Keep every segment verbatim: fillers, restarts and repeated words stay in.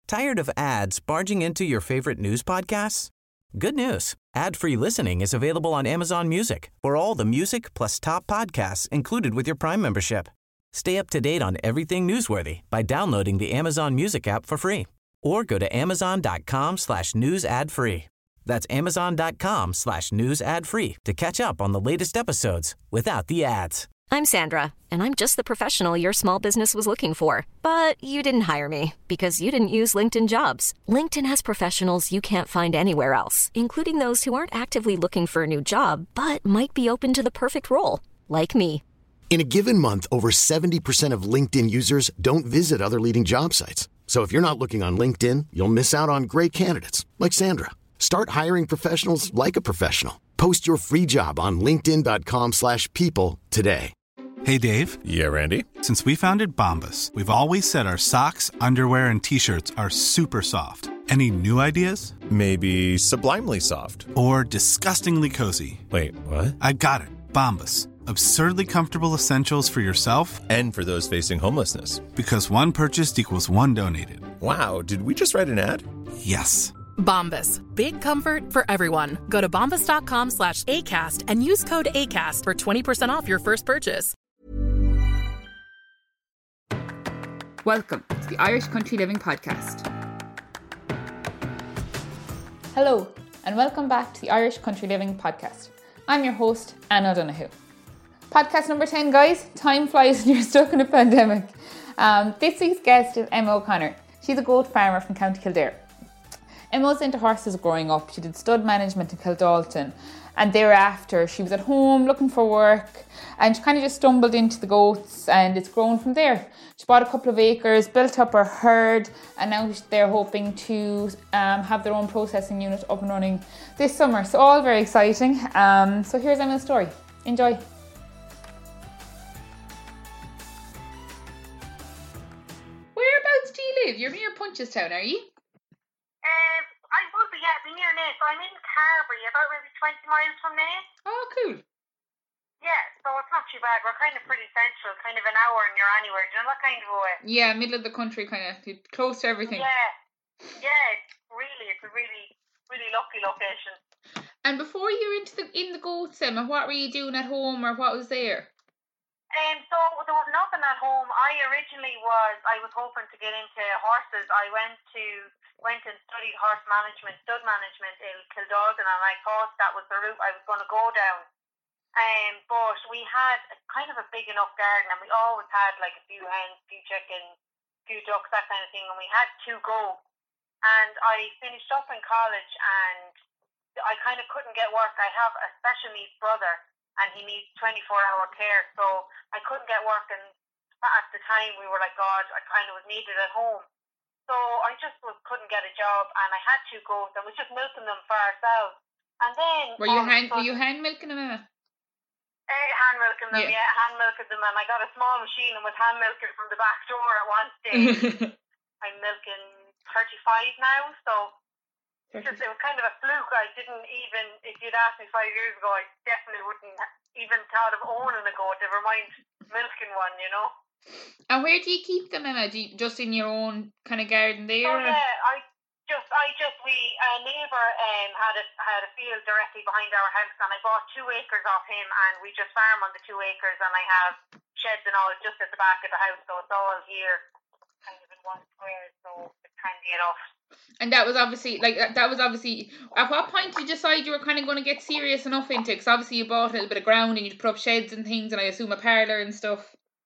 Tired of ads barging into your favorite news podcasts? Good news. Ad-free listening is available on Amazon Music for all the music plus top podcasts included with your Prime membership. Stay up to date on everything newsworthy by downloading the Amazon Music app for free or go to amazon.com slash news ad free. That's amazon.com slash news ad free to catch up on the latest episodes without the ads. I'm Sandra, and I'm just the professional your small business was looking for. But you didn't hire me because you didn't use LinkedIn Jobs. LinkedIn has professionals you can't find anywhere else, including those who aren't actively looking for a new job, but might be open to the perfect role, like me. In a given month, over seventy percent of LinkedIn users don't visit other leading job sites. So if you're not looking on LinkedIn, you'll miss out on great candidates like Sandra. Start hiring professionals like a professional. Post your free job on linkedin.com slash people today. Hey, Dave. Yeah, Randy. Since we founded Bombas, we've always said our socks, underwear, and T-shirts are super soft. Any new ideas? Maybe sublimely soft. Or disgustingly cozy. Wait, what? I got it. Bombas. Absurdly comfortable essentials for yourself and for those facing homelessness. Because one purchased equals one donated. Wow, did we just write an ad? Yes. Bombas. Big comfort for everyone. Go to bombas.com slash ACAST and use code ACAST for twenty percent off your first purchase. Welcome to the Irish Country Living Podcast. Hello, and welcome back to the Irish Country Living Podcast. I'm your host, Anna O'Donoghue. Podcast number ten, guys. Time flies when you're stuck in a pandemic. Um, this week's guest is Emma O'Connor. She's a goat farmer from County Kildare. Emma was into horses growing up. She did stud management in Kildalton, and thereafter she was at home looking for work, and she kind of just stumbled into the goats, and it's grown from there. She bought a couple of acres, built up her herd, and now they're hoping to um, have their own processing unit up and running this summer. So all very exciting. Um, so here's Emma's story. Enjoy. Whereabouts do you live? You're near Punchestown, are you? Um, I would be, yeah, be near Naas. So I'm in Carbery, about maybe twenty miles from Naas. Oh, cool. Yeah, so it's not too bad. We're kind of pretty central, kind of an hour and you're anywhere. Do you know that kind of a way? Yeah, middle of the country, kind of close to everything. Yeah, yeah, it's really, it's a really, really lucky location. And before you were into the in the goats, Emma, what were you doing at home, or what was there? Um, so there was nothing at home. I originally was, I was hoping to get into horses. I went to, went and studied horse management, stud management in Kildalton, and I thought that was the route I was going to go down. Um, but we had a, kind of a big enough garden, and we always had like a few hens, a few chickens, a few ducks, that kind of thing, and we had two goats. And I finished up in college, and I kind of couldn't get work. I have a special needs brother, and he needs twenty-four hour care, so I couldn't get work, and at the time we were like, God, I kind of was needed at home. So I just was, couldn't get a job, and I had two goats, and was just milking them for ourselves. And then... Were you hand, were you hand milking them, Emma? Uh, hand milking them, yeah. yeah, hand milking them, and I got a small machine and was hand milking from the back door at one stage. I'm milking thirty-five now, so... It's just, it was kind of a fluke. I didn't even, if you'd asked me five years ago, I definitely wouldn't even thought of owning a goat, never mind milking one, you know. And where do you keep them, Emma? Do you, just in your own kind of garden there? Oh, yeah, I just, I just, we, a neighbour um, had a had a field directly behind our house, and I bought two acres off him, and we just farm on the two acres, and I have sheds and all just at the back of the house, so it's all here, kind of in one square, so it's handy enough. And that was obviously, like, that was obviously, at what point did you decide you were kind of going to get serious enough into it? Because obviously you bought a little bit of ground and you'd put up sheds and things, and I assume a parlour and stuff.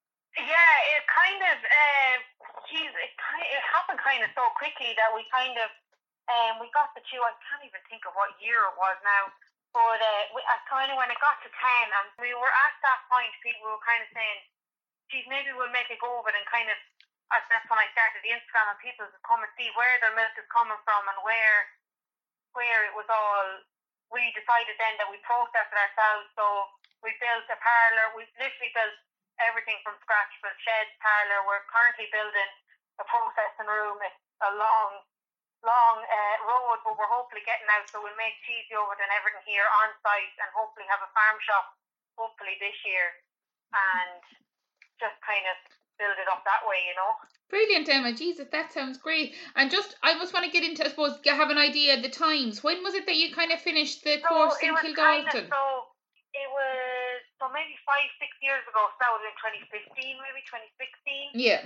Yeah, it kind of, uh, geez, it, it happened kind of so quickly that we kind of, um, we got the two, I can't even think of what year it was now, but uh, we, uh, kind of when it got to ten, and we were at that point, people were kind of saying, geez, maybe we'll make a go of it, and kind of, that's when I started the Instagram, and people would come and see where their milk is coming from and where where it was all. We decided then that we processed it ourselves, so we built a parlour. We literally built everything from scratch, built sheds, parlour. We're currently building a processing room. It's a long, long uh, road, but we're hopefully getting out, so we'll make cheese yogurt and everything here on site, and hopefully have a farm shop hopefully this year, and just kind of build it up that way, you know. Brilliant, Emma. Jesus, that sounds great. And just, I just want to get into, I suppose, have an idea of the times. When was it that you kind of finished the so course it in was Kildalton? Kind of, so it was so maybe five, six years ago. So that was in twenty fifteen, maybe twenty sixteen. Yeah.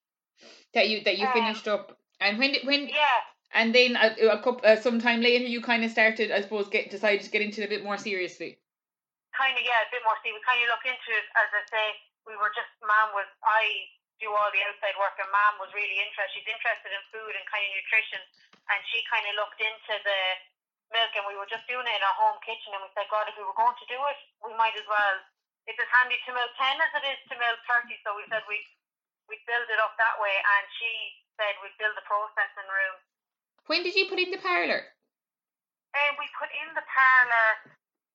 That you that you Um, finished up, and when did when? Yeah. And then a, a couple, uh, sometime later, you kind of started, I suppose, get decided to get into it a bit more seriously. Kind of, yeah, a bit more. See, we kind of look into it, as I say. We were just, Mum was, I do all the outside work, and Mum was really interested. She's interested in food and kind of nutrition, and she kind of looked into the milk, and we were just doing it in our home kitchen, and we said, God, if we were going to do it, we might as well. It's as handy to milk ten as it is to milk thirty, so we said we'd, we'd build it up that way, and she said we'd build the processing room. When did you put in the parlour? And we put in the parlour,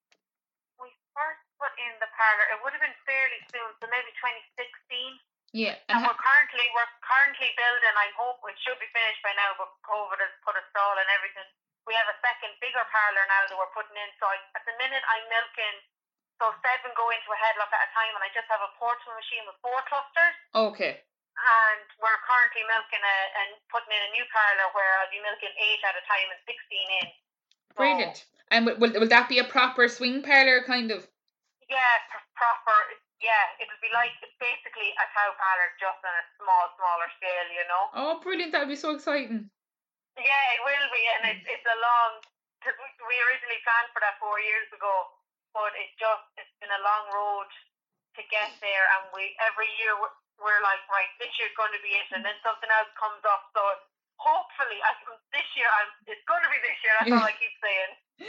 we first put in the parlour, it would have been fairly soon, so maybe twenty sixteen. Yeah. And, And we're currently we're currently building. I hope it should be finished by now, but COVID has put a stall and everything. We have a second bigger parlour now that we're putting in. So I, at the minute I'm milking, so seven go into a headlock at a time, and I just have a portable machine with four clusters. Okay. And we're currently milking a and putting in a new parlour where I'll be milking eight at a time and sixteen in. So, brilliant. And will, will will that be a proper swing parlour kind of? Yeah, pr- proper. Yeah, it would be like it's basically a cow parlour, just on a small, smaller scale, you know. Oh, brilliant! That would be so exciting. Yeah, it will be, and it's it's a long. Because we, we originally planned for that four years ago, but it's just it's been a long road to get there, and we every year we're, we're like, right, this year's going to be it, and then something else comes up. So hopefully, I this year, I'm it's going to be this year. That's all I keep saying.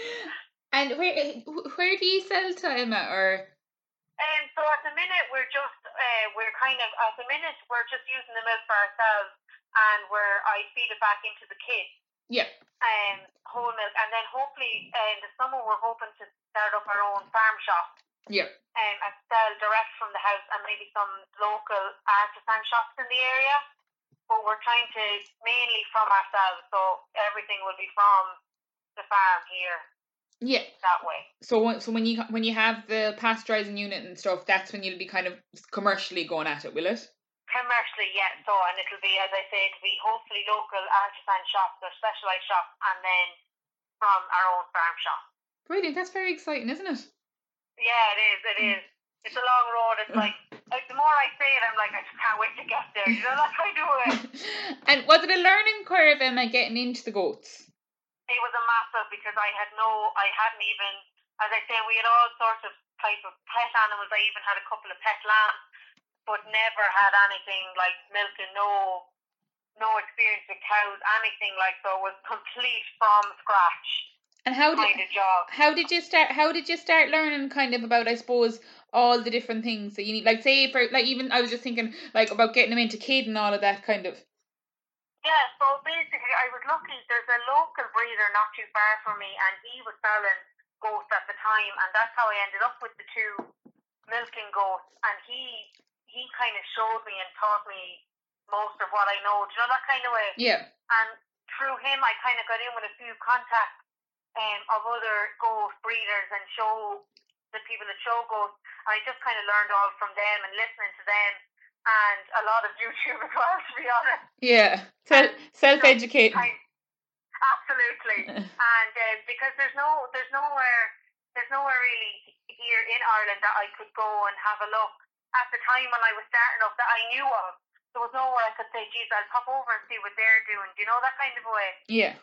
And where where do you sell to, Emma, or? Um, so at the minute we're just uh, we're kind of at the minute we're just using the milk for ourselves, and we're I feed it back into the kids. Yeah. Um, whole milk, and then hopefully uh, in the summer we're hoping to start up our own farm shop. Yeah. Um, and sell direct from the house, and maybe some local artisan shops in the area. But we're trying to mainly from ourselves, so everything will be from the farm here. Yeah. That way. So so when you when you have the pasteurizing unit and stuff, that's when you'll be kind of commercially going at it, will it? Commercially, yeah. So, and it'll be, as I say, it'll be hopefully local artisan shops or specialised shops, and then from our own farm shop. Brilliant. That's very exciting, isn't it? Yeah, it is. It is. It's a long road. It's like, like the more I say it, I'm like, I just can't wait to get there. You know, that's how I do it. And was it a learning curve, Emma, getting into the goats? It was a massive, because I had no, I hadn't even, as I say, we had all sorts of type of pet animals. I even had a couple of pet lambs, but never had anything like milking, no, no experience with cows, anything like so. It was complete from scratch. And how did kind of job. how did you start? How did you start learning kind of about, I suppose, all the different things that you need? Like, say, for like even I was just thinking like about getting them into kid and all of that kind of. Yeah, so basically I was lucky. There's a local breeder not too far from me, and he was selling goats at the time, and that's how I ended up with the two milking goats. And he he kind of showed me and taught me most of what I know. Do you know that kind of way? Yeah. And through him, I kind of got in with a few contacts um, of other goat breeders and show the people that show goats. And I just kind of learned all from them and listening to them. And a lot of YouTube as well, to be honest. Yeah, Self, self-educating. You know, absolutely. And um, because there's no, there's nowhere, there's nowhere really here in Ireland that I could go and have a look. At the time when I was starting up, that I knew of, there was nowhere I could say, "Geez, I'll pop over and see what they're doing." Do you know that kind of way? Yeah.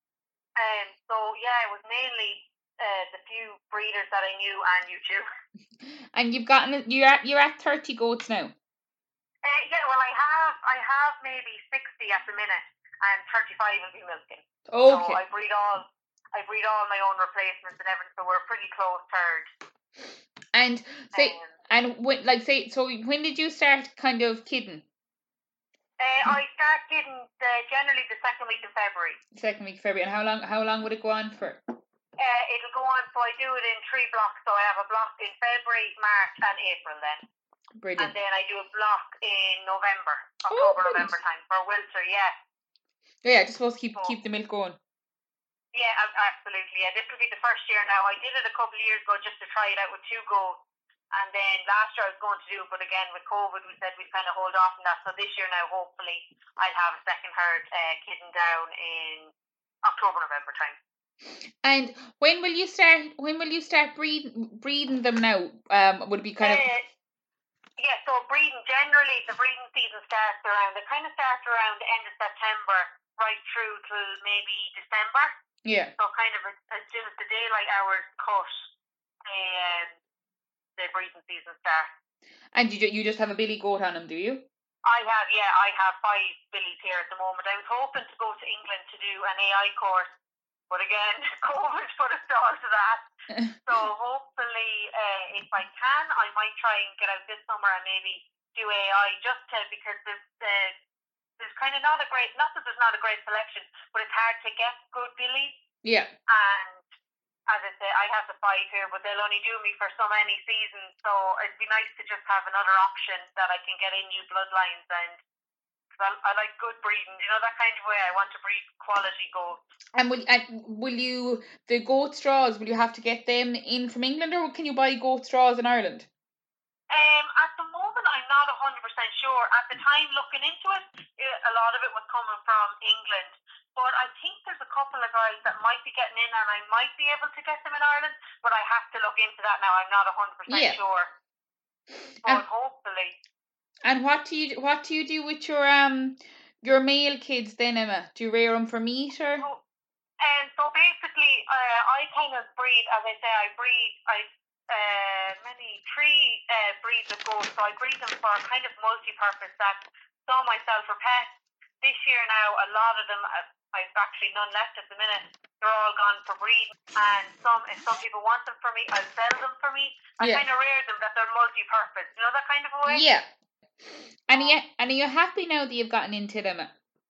Um. So yeah, it was mainly uh, the few breeders that I knew and YouTube. And you've gotten you're at you're at thirty goats now. Uh, yeah, well, I have I have maybe sixty at the minute, and thirty-five will be milking. Okay. So I breed all I breed all my own replacements and everything. So we're pretty close third. And say um, and when like say so when did you start kind of kidding? Uh, I start kidding the, generally the second week in February. Second week of February, and how long how long would it go on for? Uh, it'll go on. So I do it in three blocks. So I have a block in February, March, and April then. Brilliant. And then I do a block in November, Oh, October, brilliant. November time for winter, yeah. Yeah, just supposed to keep So- keep the milk going. Yeah, ab- absolutely. Yeah, this will be the first year now. I did it a couple of years ago just to try it out with two goats, And then last year I was going to do it, but again with COVID we said we'd kind of hold off on that. So this year now hopefully I'll have a second herd uh, kitten down in October, November time. And when will you start? When will you start breeding breeding them now? Um, would it be kind of? Uh, yeah, so breeding generally the breeding season starts around. It kind of starts around the end of September, right through till maybe December. Yeah. So kind of as, as soon as the daylight hours cut, um, the breeding season starts. And you you just have a billy goat on them, do you? I have, yeah, I have five billies here at the moment. I was hoping to go to England to do an A I course, but again, COVID put a stall to that. So hopefully, uh, if I can, I might try and get out this summer and maybe do A I just to, because there's, uh, there's kind of not a great, not that there's not a great selection, but it's hard to get good billies. Yeah. And as I say, I have the five here, but they'll only do me for so many seasons. So it'd be nice to just have another option that I can get in new bloodlines, and cause I, I like good breeding. You know, that kind of way. I want to breed quality goats. And will and will you the goat straws? Will you have to get them in from England, or can you buy goat straws in Ireland? Um, at the moment, I'm not one hundred percent sure. At the time looking into it, a lot of it was coming from England. But I think there's a couple of guys that might be getting in, and I might be able to get them in Ireland. But I have to look into that now. I'm not one hundred percent Yeah. sure. But And, hopefully. and what do you what do you do with your um your male kids then, Emma? Do you rear them for meat or? So, um, so basically, uh, I kind of breed, as I say, I breed, I uh, many, three uh, breeds of goats. So I breed them for kind of multi-purpose. That some I sell for pets. This year now, a lot of them, uh, I've actually none left at the minute. They're all gone for breeding, and some, if some people want them for me, I'll sell them for me. I Yeah. kind of rear them that they're multi-purpose. You know that kind of a way? Yeah. And are you, and are you happy now that you've gotten into them?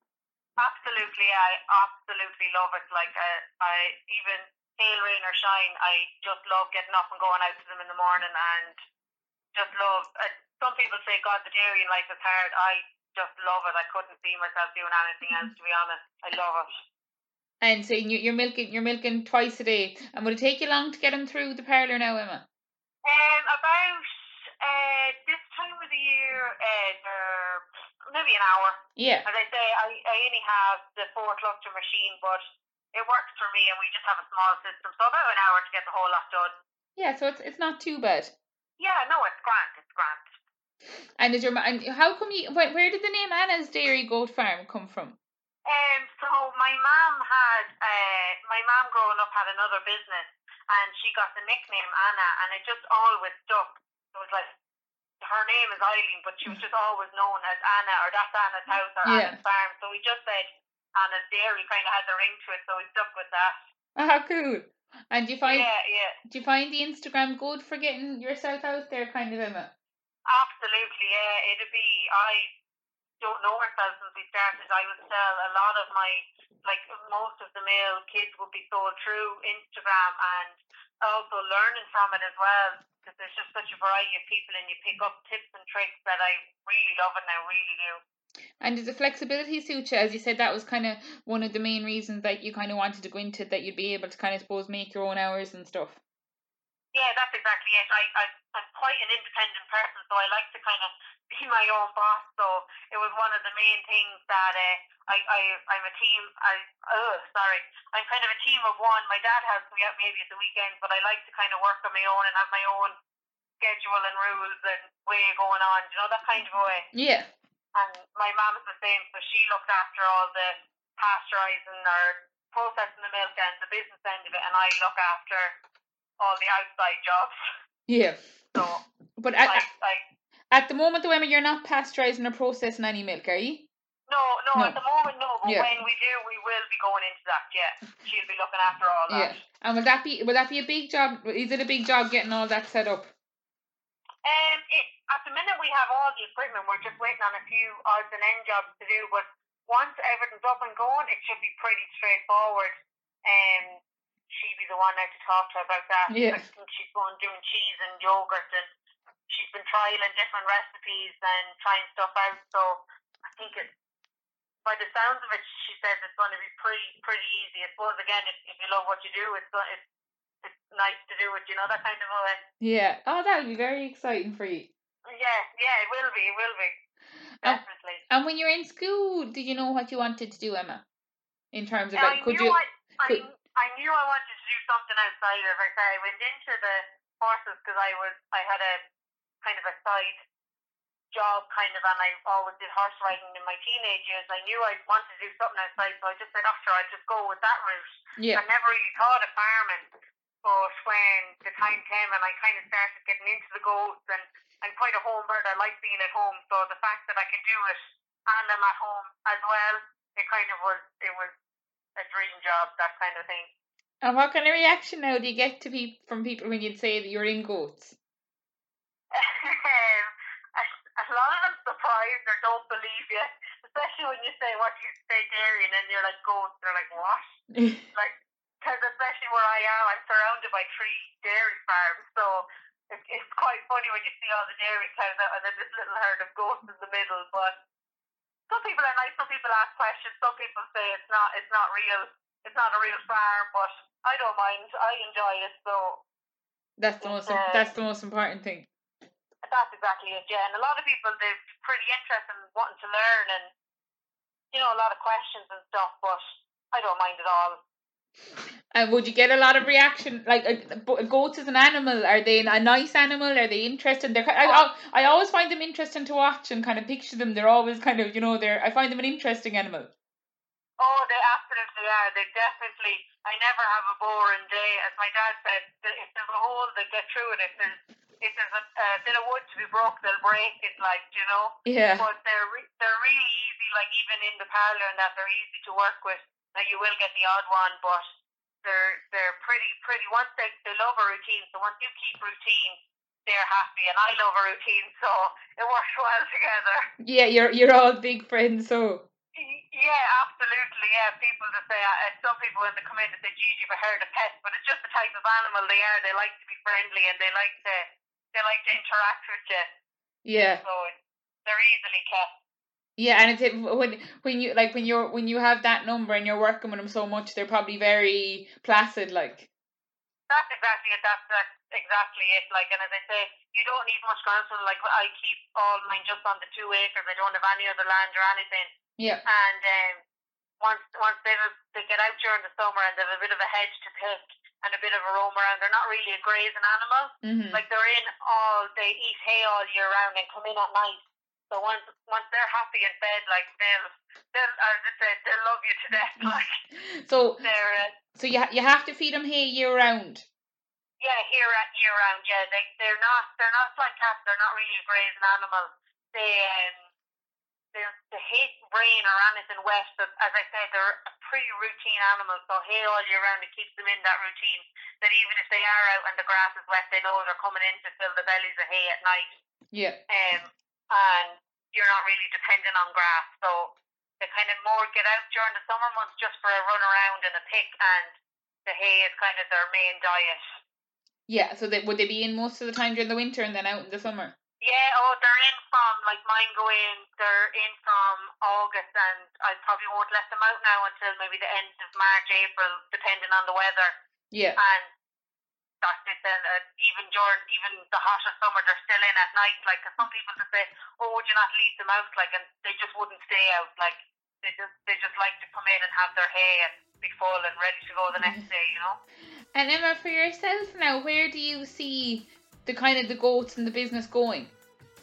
Absolutely, I absolutely love it. Like, uh, I even hail, rain or shine, I just love getting up and going out to them in the morning, and just love. Uh, some people say, God, the dairy in life is hard. I just love it. I couldn't see myself doing anything else, to be honest. I love it. And so you- you're milking you're milking twice a day. And will it take you long to get them through the parlour now, Emma? Um, about uh, this time of the year, uh, they're maybe an hour. Yeah. As I say, I, I only have the four cluster machine, but it works for me, and we just have a small system, so about an hour to get the whole lot done. Yeah, so it's it's not too bad. Yeah, no, it's grand. It's grand. And is your ma- and how come you where, where did the name Anna's Dairy Goat Farm come from? Um, so my mum had, uh, my mum growing up had another business, and she got the nickname Anna, and it just always stuck. It was like, her name is Eileen, but she was just always known as Anna, or that's Anna's house, or Yeah. Anna's farm. So we just said Anna's Dairy, kind of had the ring to it, so we stuck with that. Ah, cool. And do you find Yeah, yeah. do you find the Instagram good for getting yourself out there, kind of, Emma? Absolutely, yeah. It'd be, I don't know ourselves since we started. I would sell a lot of my, like most of the male kids would be sold through Instagram, and also learning from it as well, because there's just such a variety of people, and you pick up tips and tricks that I really love it now, really do. And does the flexibility suit you? As you said, that was kind of one of the main reasons that you kind of wanted to go into it, that you'd be able to kind of, suppose, make your own hours and stuff. Yeah, that's exactly it. I, I, I'm quite an independent person, so I like to kind of be my own boss. So it was one of the main things that uh, I, I, I'm a team. I, oh, sorry, I'm kind of a team of one. My dad helps me out maybe at the weekends, but I like to kind of work on my own and have my own schedule and rules and way going on. You know, that kind of a way. Yeah. And my mum is the same, so she looked after all the pasteurising or processing the milk and the business end of it, and I look after all the outside jobs. Yeah. So, but at, I, I, at the moment, though, Emma, you're not pasteurising or processing any milk, are you? No, no, No. at the moment, no. But Yeah. when we do, we will be going into that. Yeah, she'll be looking after all that. Yeah. And will that be will that be a big job? Is it a big job getting all that set up? Um, it, at the minute, we have all the equipment. We're just waiting on a few odds and end jobs to do. But once everything's up and going, it should be pretty straightforward. Um, she'd be the one now to talk to about that. Yeah. I think she's going doing cheese and yogurt, and she's been trialing different recipes and trying stuff out. So I think it, by the sounds of it, she says it's going to be pretty pretty easy. I suppose again, if, if you love what you do, it's go- it's it's nice to do it, you know, that kind of a way. Yeah. Oh, that'll be very exciting for you. Yeah, yeah, it will be, it will be. Definitely. Um, and when you're in school, did you know what you wanted to do, Emma? In terms of like, I could knew you? I, I, Could, I knew I wanted to do something outside. As I say, I went into the horses because I was, I had a kind of a side job, kind of, and I always did horse riding in my teenage years. I knew I wanted to do something outside, so I just said, "Oh, sure, I'll just go with that route." yeah. I never really thought of farming, but when the time came and I kind of started getting into the goats, and I'm quite a home bird. I like being at home, so the fact that I can do it and I'm at home as well, it kind of was, it was a dream job, that kind of thing. And what kind of reaction now do you get to pe- from people when you'd say that you're in goats? um, a, a lot of them surprised or don't believe you, especially when you say what you say dairy, and then you're like goats. They're like, what? Like, because especially where I am, I'm surrounded by three dairy farms, so it, it's quite funny when you see all the dairy cows out and then this little herd of goats in the middle. But some people are nice. Some people ask questions. Some people say it's not. It's not real. It's not a real farm. But I don't mind. I enjoy it. So that's the most. Uh, that's the most important thing. That's exactly it. Yeah, and a lot of people they're pretty interested in wanting to learn, and you know, a lot of questions and stuff. But I don't mind at all. And would you get a lot of reaction? Like, uh, goats as an animal, are they a nice animal? Are they interesting? They're, I, I, I always find them interesting to watch and kind of picture them. They're always kind of, you know, they're. I find them an interesting animal. Oh, they absolutely are. They definitely. I never have a boring day. As my dad said, if there's a hole, they get through it. If there's, if there's a, a bit of wood to be broke, they'll break it. Like, you know. Yeah. But they're re- they're really easy. Like even in the parlour and that, they're easy to work with. Now you will get the odd one, but they're they're pretty pretty. Once they they love a routine, so once you keep routine, they're happy, and I love a routine, so it works well together. Yeah, you're you're all big friends, so. Yeah, absolutely. Yeah, people that say uh, some people when they come in they say, "Geez, you've a herd of pets," but it's just the type of animal they are. They like to be friendly and they like to they like to interact with you. Yeah. So they're easily kept. Yeah, and it's when when you like when you're when you have that number and you're working with them so much, they're probably very placid, like. That's exactly it. That's, that's exactly it. Like, and as I say, you don't need much ground. So, like, I keep all mine just on the two acres. I don't have any other land or anything. Yeah. And um, once once they they get out during the summer and they have a bit of a hedge to pick and a bit of a roam around, they're not really a grazing animal. Mm-hmm. Like they're in all, they eat hay all year round and come in at night. So once once they're happy and fed, like they'll they'll as I said, they'll love you to death. Like so they're uh, so you ha- you have to feed them hay year round. Yeah, year year round. Yeah, they they're not they're not like cats. They're not really a grazing animal. They um they they hate rain or anything wet. But as I said, they're a pretty routine animal. So hay all year round, it keeps them in that routine. That even if they are out and the grass is wet, they know they're coming in to fill the bellies of hay at night. Yeah. Um. And you're not really dependent on grass, so they kind of more get out during the summer months just for a run around and a pick, and the hay is kind of their main diet. Yeah, so they, would they be in most of the time during the winter and then out in the summer? Yeah, oh, they're in from, like mine go in, they're in from August, and I probably won't let them out now until maybe the end of March, April, depending on the weather. Yeah. And that's it then, uh, even during, even the hottest summer, they're still in at night, like, cause some people just say, oh, would you not leave them out, like, and they just wouldn't stay out, like, they just, they just like to come in and have their hay and be full and ready to go the next day, you know? And Emma, for yourself now, where do you see the kind of the goats and the business going?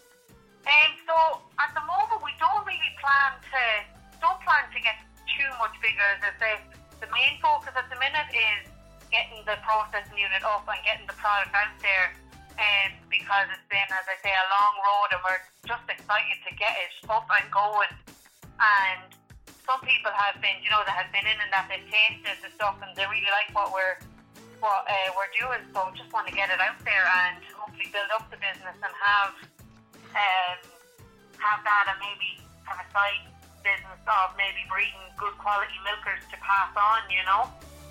Um, so, at the moment, we don't really plan to, don't plan to get too much bigger, as I say. The main focus at the minute is getting the processing unit up and getting the product out there, um, because it's been, as I say, a long road, and we're just excited to get it up and going. And some people have been, you know, that have been in and that they've tasted the stuff and they really like what we're what uh, we're doing. So just want to get it out there and hopefully build up the business and have um, have that, and maybe have a side business of maybe breeding good quality milkers to pass on, you know.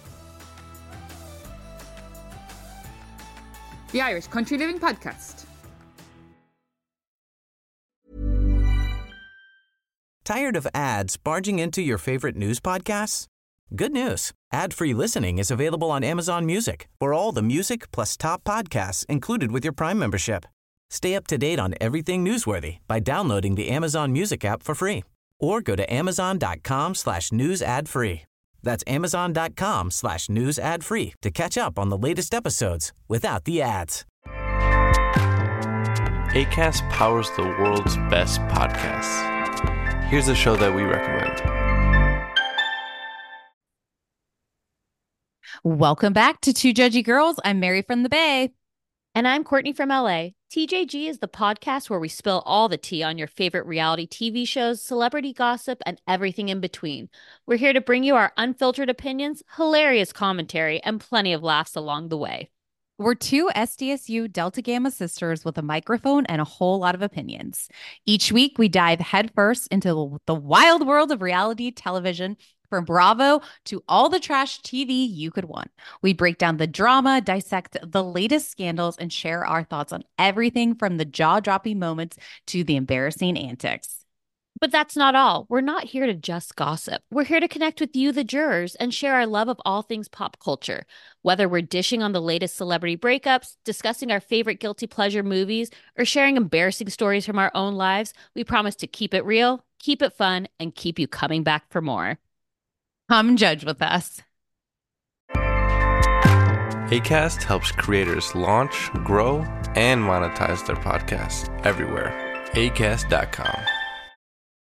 The Irish Country Living Podcast. Tired of ads barging into your favorite news podcasts? Good news. Ad-free listening is available on Amazon Music for all the music plus top podcasts included with your Prime membership. Stay up to date on everything newsworthy by downloading the Amazon Music app for free or go to amazon.com slash news ad free. That's amazon.com slash news ad free to catch up on the latest episodes without the ads. Acast powers the world's best podcasts. Here's a show that we recommend. Welcome back to Two Judgy Girls. I'm Mary from the Bay. And I'm Courtney from L A. T J G is the podcast where we spill all the tea on your favorite reality T V shows, celebrity gossip, and everything in between. We're here to bring you our unfiltered opinions, hilarious commentary, and plenty of laughs along the way. We're two S D S U Delta Gamma sisters with a microphone and a whole lot of opinions. Each week, we dive headfirst into the wild world of reality television, from Bravo to all the trash T V you could want. We break down the drama, dissect the latest scandals, and share our thoughts on everything from the jaw-dropping moments to the embarrassing antics. But that's not all. We're not here to just gossip. We're here to connect with you, the jurors, and share our love of all things pop culture. Whether we're dishing on the latest celebrity breakups, discussing our favorite guilty pleasure movies, or sharing embarrassing stories from our own lives, we promise to keep it real, keep it fun, and keep you coming back for more. Come judge with us. Acast helps creators launch, grow, and monetize their podcasts everywhere. acast dot com.